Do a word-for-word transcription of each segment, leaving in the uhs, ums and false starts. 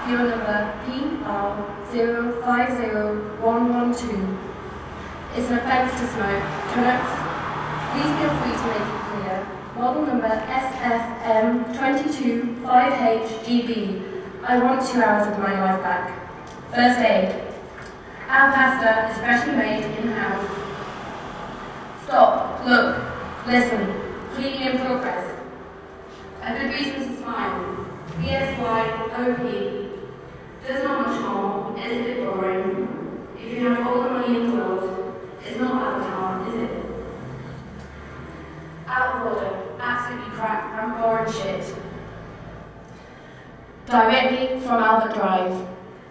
P O number P R zero five zero one one two. It's an offence to smoke. Turnips, please feel free to make it clear. Model number S F M two two five H G B. I want two hours of my life back. First aid. Our pasta is freshly made in-house. Stop, look, listen. Cleaning in progress. A good reason to smile. B S Y O P. There's not much more. It's a bit boring. If you have all the money in the world, it's not Avatar, is it? Out of order. Absolutely crap. I'm boring shit. Directly from Albert Drive.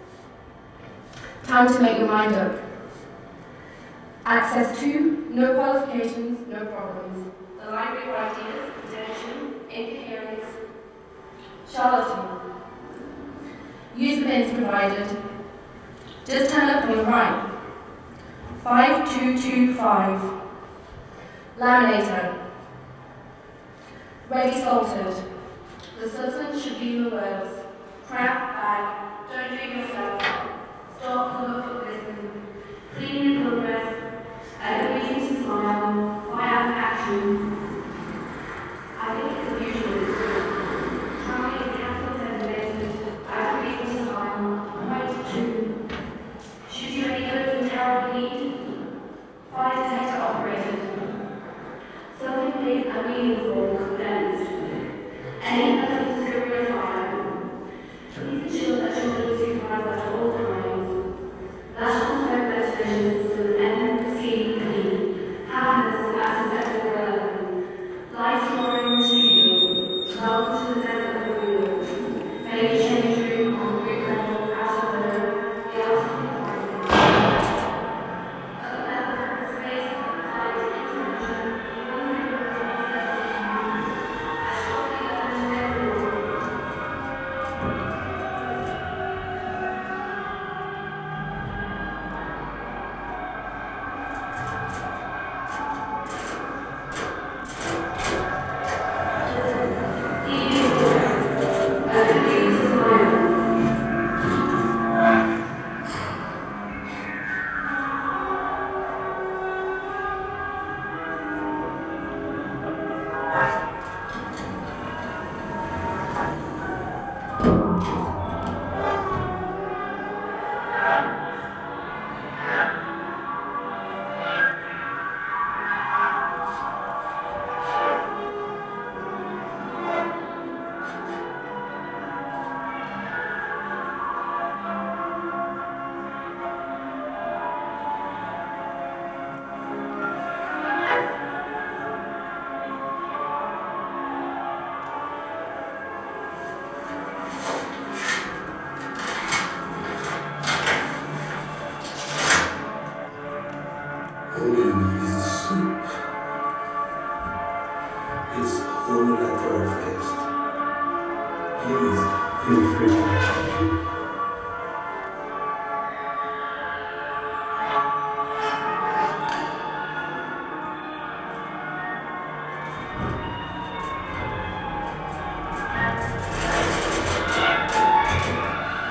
Time to make your mind up. Access to, no qualifications, no problems. The library of ideas, attention, incoherence, charlatan. Use the bins provided. Just turn up on the right. five two two five. Laminator. Ready salted. The substance should be in the words. Crap, bag, don't do it yourself. Stop, look, listen. Clean in progress. A good reason to smile. Fire out action. I think it's unusual. Charlie is capital designated. A good reason to smile. Quite true. Should you any good from terrible need? Fire detector operated. Something big and meaningful condensed. Any person discovering a fire. Please ensure that children are supervised at all times. National Smoke Legislation System N C P. Happiness at Acceptable Level. Light scoring in the studio. Welcome to the desert of New York. Make a change room on group level, out of window, the artistic department. Other level, space, light, interaction, one hundred percent as shortly as everyone. All you need is a soup. It's all at our best. Please feel free to contribute.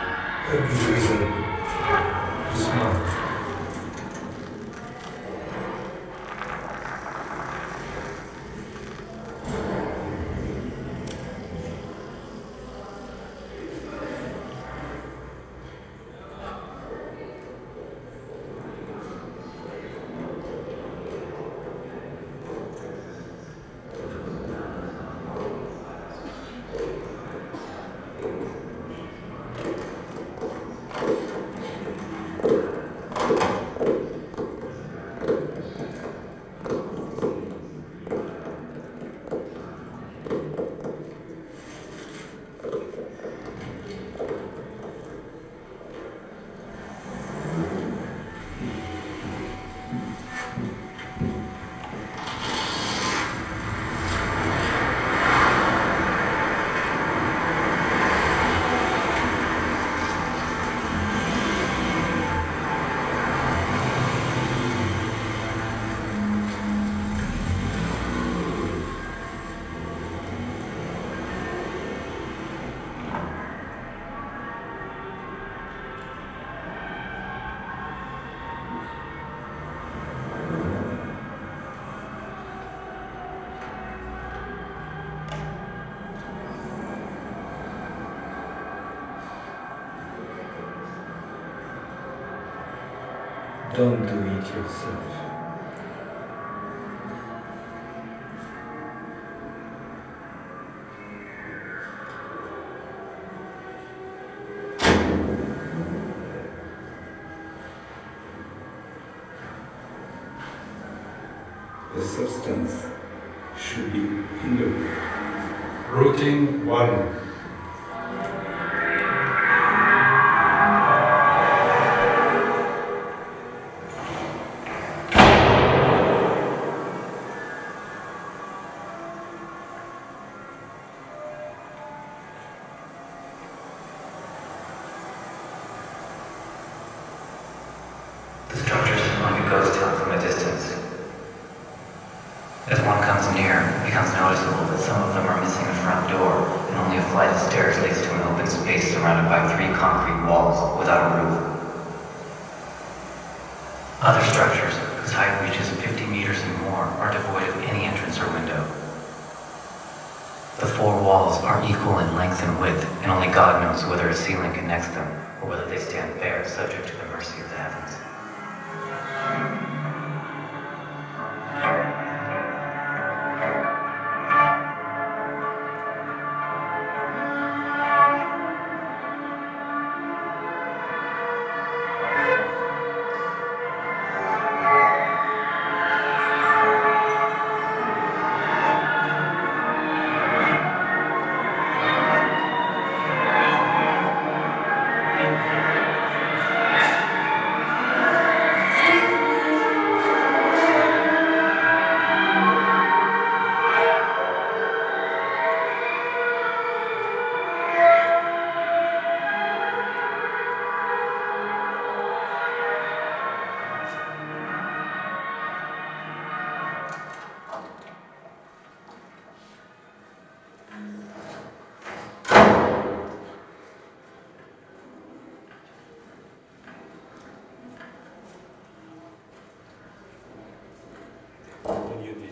Every reason to smile. Don't do it yourself. The substance should be in the root. Routing one. The structure seems like a ghost town from a distance. As one comes near, it becomes noticeable that some of them are missing a front door, and only a flight of stairs leads to an open space surrounded by three concrete walls without a roof. Other structures, whose height reaches fifty meters and more, are devoid of any entrance or window. The four walls are equal in length and width, and only God knows whether a ceiling connects them, or whether they stand bare, subject to the mercy of the heavens. When you did.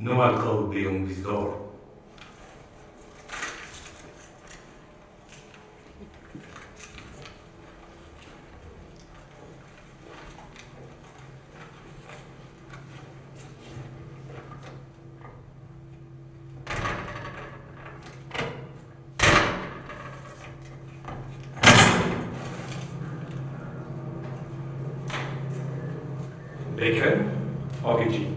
No alcohol beyond this door. Bacon or veggie?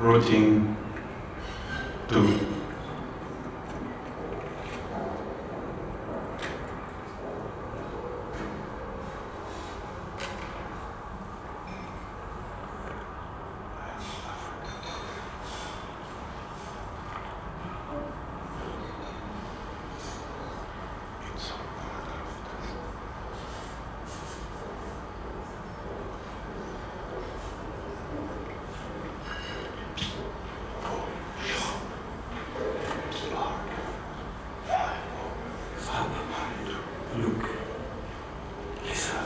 Routing two. Look. Listen.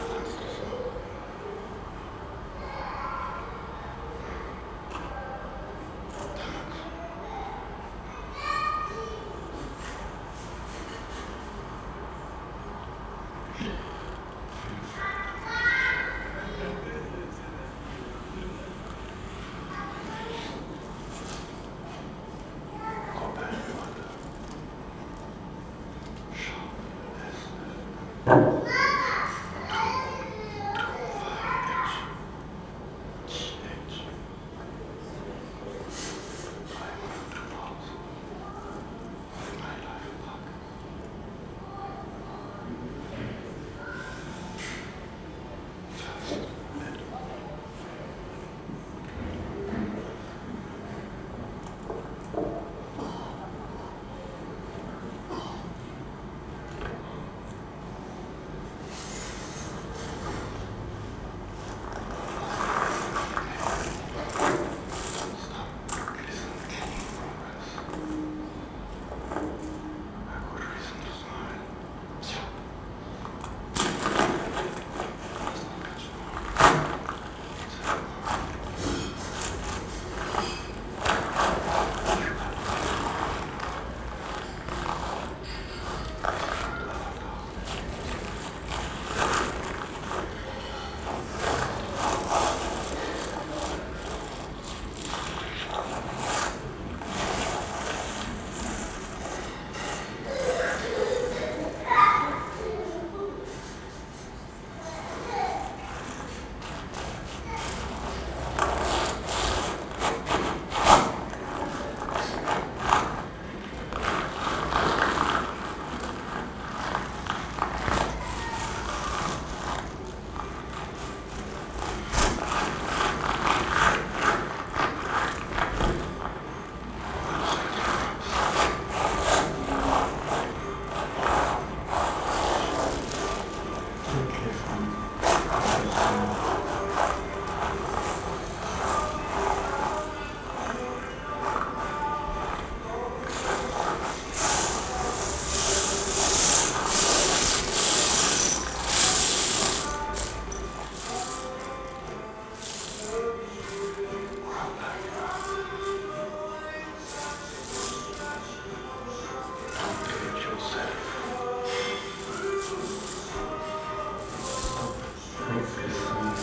Focus on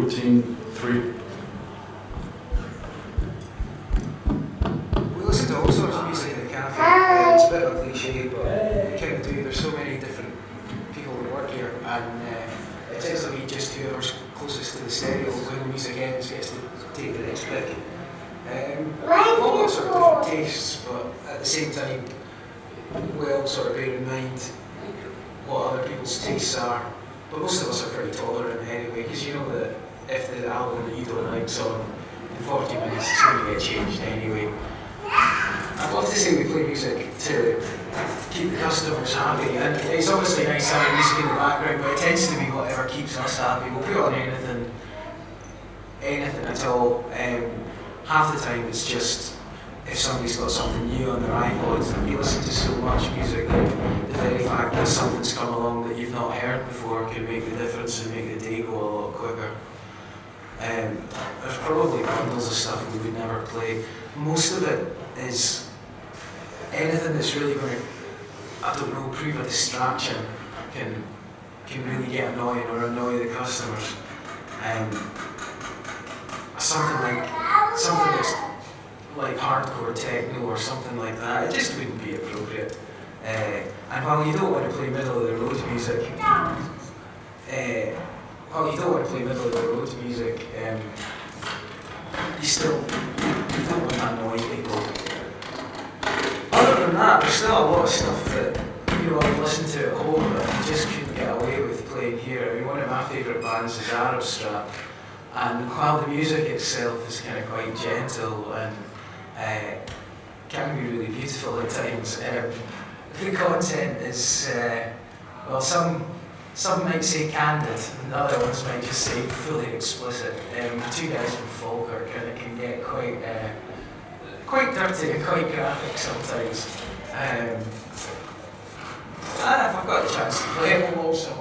fourteen three. We listen to all sorts of music in the cafe. Uh, it's a bit of a cliche, but we kind of do. There's so many different people who work here, and uh, it tends to be just whoever's closest to the stereo when the music ends gets to take the next pick. Um, we've all got sort of different tastes, but at the same time, we all sort of bear in mind what other people's tastes are. But most of us are pretty tolerant anyway, because you know that if the album that you don't like's on in forty minutes, it's going to get changed anyway. I'd love to say we play music to keep the customers happy, and it's obviously nice having music in the background, but it tends to be whatever keeps us happy. We'll put on anything, anything at all. Um, half the time it's just if somebody's got something new on their iPods, and you listen to so much music that the very fact that something's come along that you've not heard before can make the difference and make the day go a lot quicker. Um, there's probably bundles of stuff we would never play. Most of it is anything that's really going to, I don't know, prove a distraction can can really get annoying or annoy the customers. Um, something like something that's like hardcore techno or something like that, it just wouldn't be appropriate. Uh, and while you don't want to play middle of the road music, uh, while you don't want to play middle of the road music, um, you still you don't want to annoy people. Other than that, there's still a lot of stuff that you know I listen to at home that you just couldn't get away with playing here. I mean, one of my favourite bands is Arab Strap, and while the music itself is kind of quite gentle and uh, can be really beautiful at times, um, the content is uh, well, some some might say candid, and the other ones might just say fully explicit. Um, the two guys from Falkirk and it can get quite uh, quite dirty and quite graphic sometimes. Um, and if I've got a chance to play it, we'll also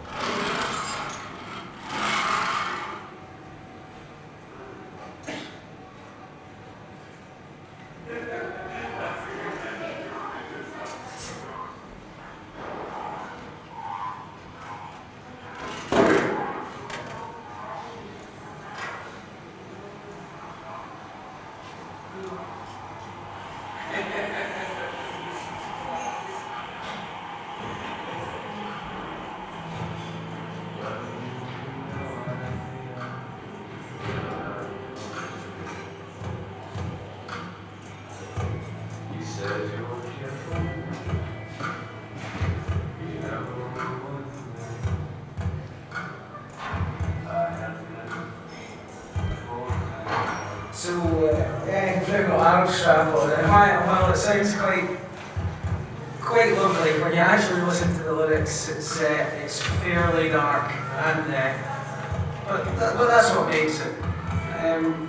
So, uh, yeah, you've now got Arab Strap on, and while, while it sounds quite quite lovely, when you actually listen to the lyrics, it's uh, it's fairly dark, and uh, but, that, but that's what makes it. Um,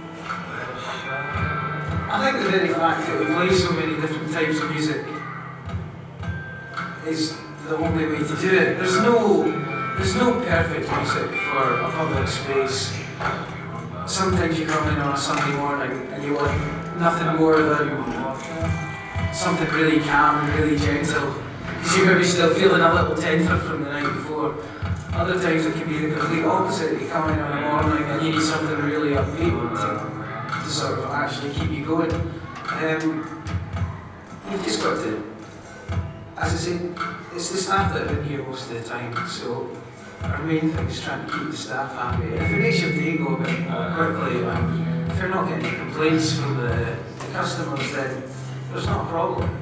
I think the very fact that we play so many different types of music is the only way to do it. There's no there's no perfect music for a public space. Sometimes you come in on a Sunday morning and you want nothing more than something really calm and really gentle, because you're maybe still feeling a little tender from the night before. Other times it can be the complete opposite. You come in on a morning and you need something really upbeat to, to sort of actually keep you going. Um, you've just got to, as I say, it's the staff that are in here most of the time, so our main thing is trying to keep the staff happy. If it makes your day go a bit more quickly, and if you're not getting any complaints from the, the customers, then there's not a problem.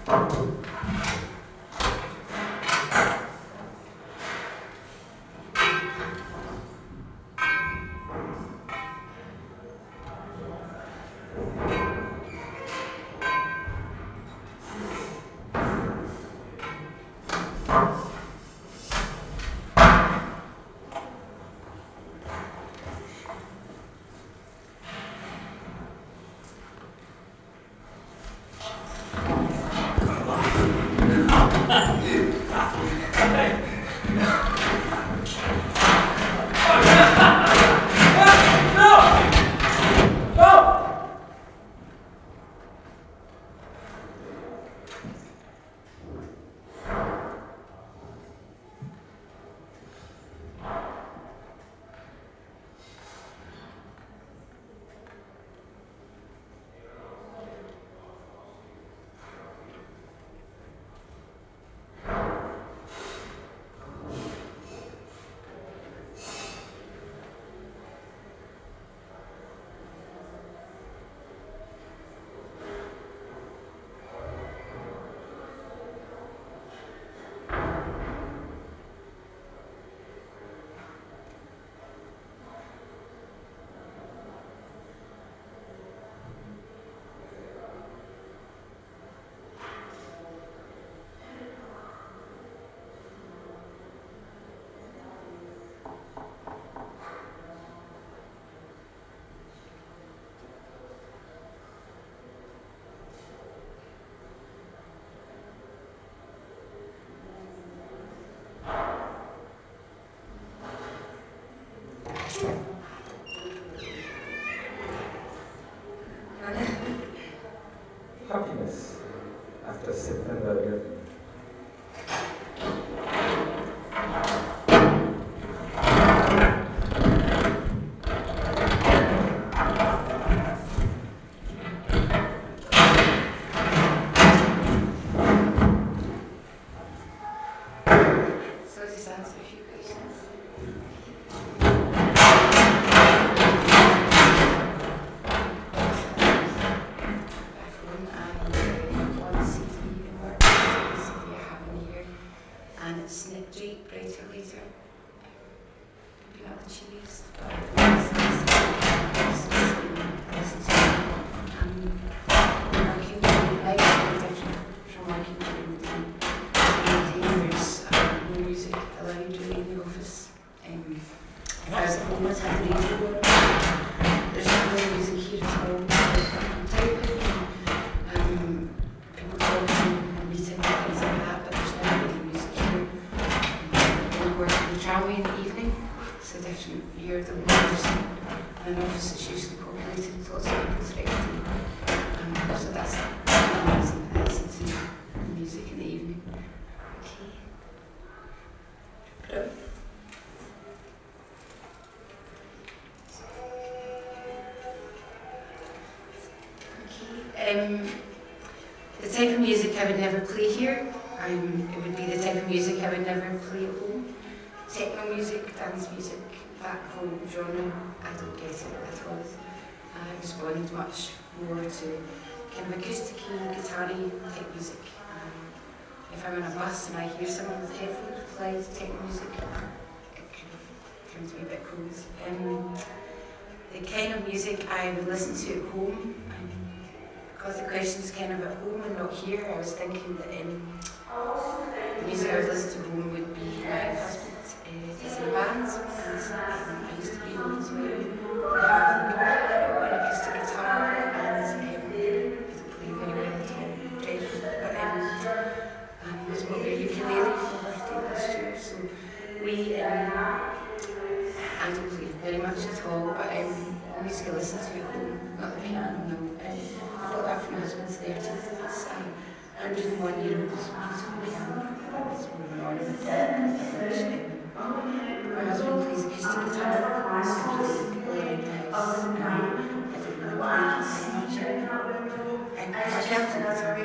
Happiness after September eleventh. So this answer a few questions. And it's Nick G, Brighter Later. Looking at the cheese. Um, working during the night is very different from working during the day. During the day there's um, no music allowed really in the office. Um, if I was at home, I'd have the radio on. There's no music here at all. I'm typing and um, people talking and meeting and things like that, but there's no really music here. We work in the tramway in the evening. It's a different year than we understand. And an office that's usually populated with lots of people throughout the day. Um, so that's amazing. I listen to music in the evening. Okay. Okay. Um, the type of music I would never play here, um, it would be the type of music I would never play at home. Techno music, dance music, that whole genre, I don't get it at all. I respond much more to kind of acoustic-y, guitar-y type music. Um, if I'm on a bus and I hear someone with headphones play techno music, it kind of turns me a bit cold. Um, the kind of music I would listen to at home, um, because the question's kind of at home and not here, I was thinking that um, the music I would listen to home would be my husband. Uh, he's in bands, and um, I used to be in one as well. They have like, an acoustic guitar, and um, I don't play very well at all, dreadful. But um, um, was bought me a ukulele for my birthday last year, so we, um, I don't play very much at all, but um, the music I listen to at home, not the piano, no. Um, I got that from my husband's thirtieth. It's uh, one hundred and one year old beautiful piano. That was more of an ornament than my husband plays acoustic guitar every day around the house. Um, I don't really play very much. I, I can't play guitar.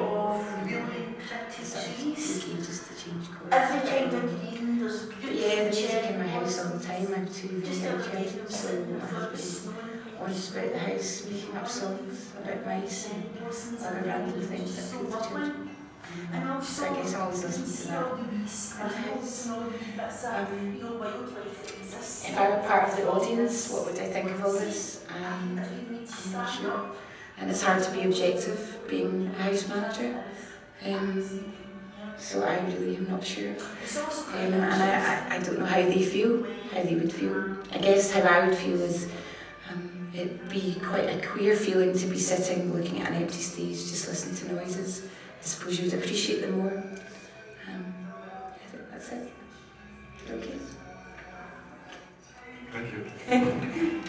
It's sort of thinking just to change chords. Every time the green, there's But yeah, the music in my house all the time. I have two very young children, so my husband or just about the house, making up songs about mice and other random things that appeal to children. So I guess I always listen to that in the house. Um, if I were part of the audience, what would I think of all this? Um, I'm not sure. And it's hard to be objective being a house manager. Um, so I really am not sure. Um, and I, I, I don't know how they feel, how they would feel. I guess how I would feel is um, it'd be quite a queer feeling to be sitting looking at an empty stage, just listening to noises. I suppose you would appreciate them more. Um, I think that's it. Okay. Thank you.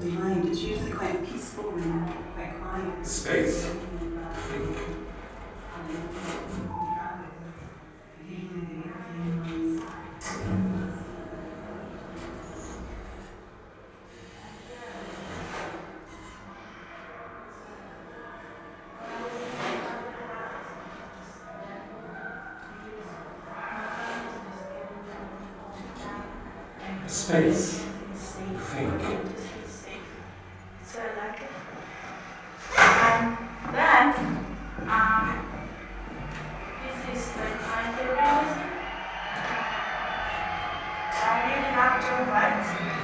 mind. It's usually quite peaceful and quite quiet. Space. Think. Space. Think. So I like it. And then, um, this is the kind of realism. I really like to write.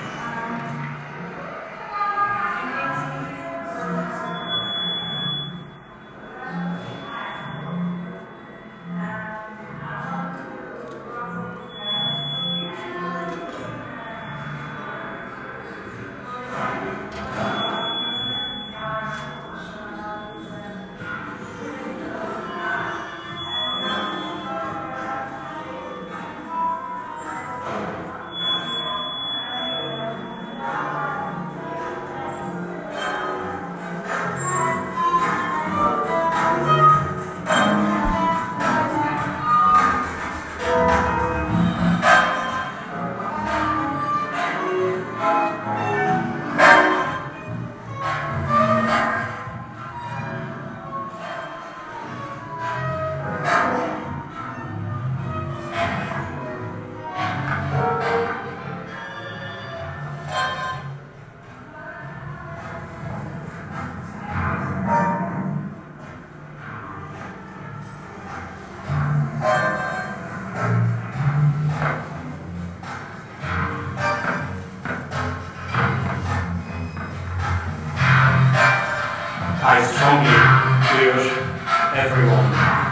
I strongly urge everyone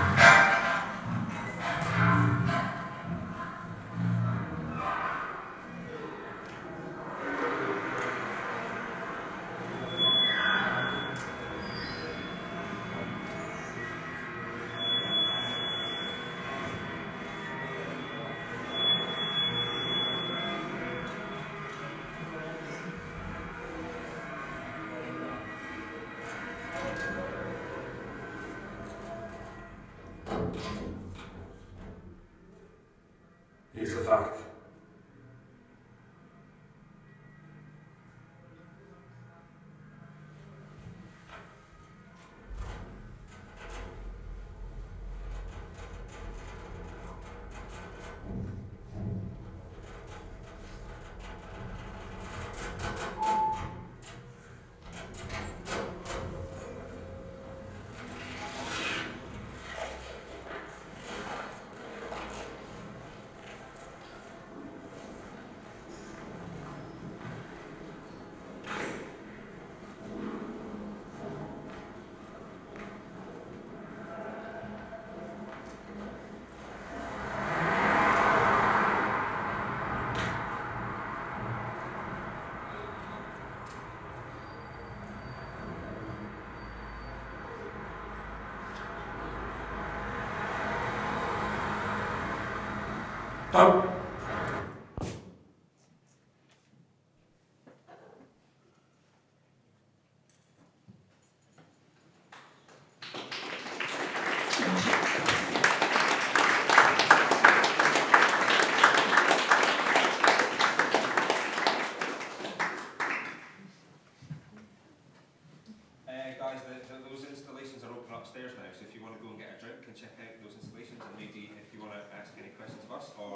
Here's the fact. Stop. Guys, the, the, those installations are open upstairs now, so if you want to go and get a drink and check out those installations, and maybe if you want to ask any questions of us, or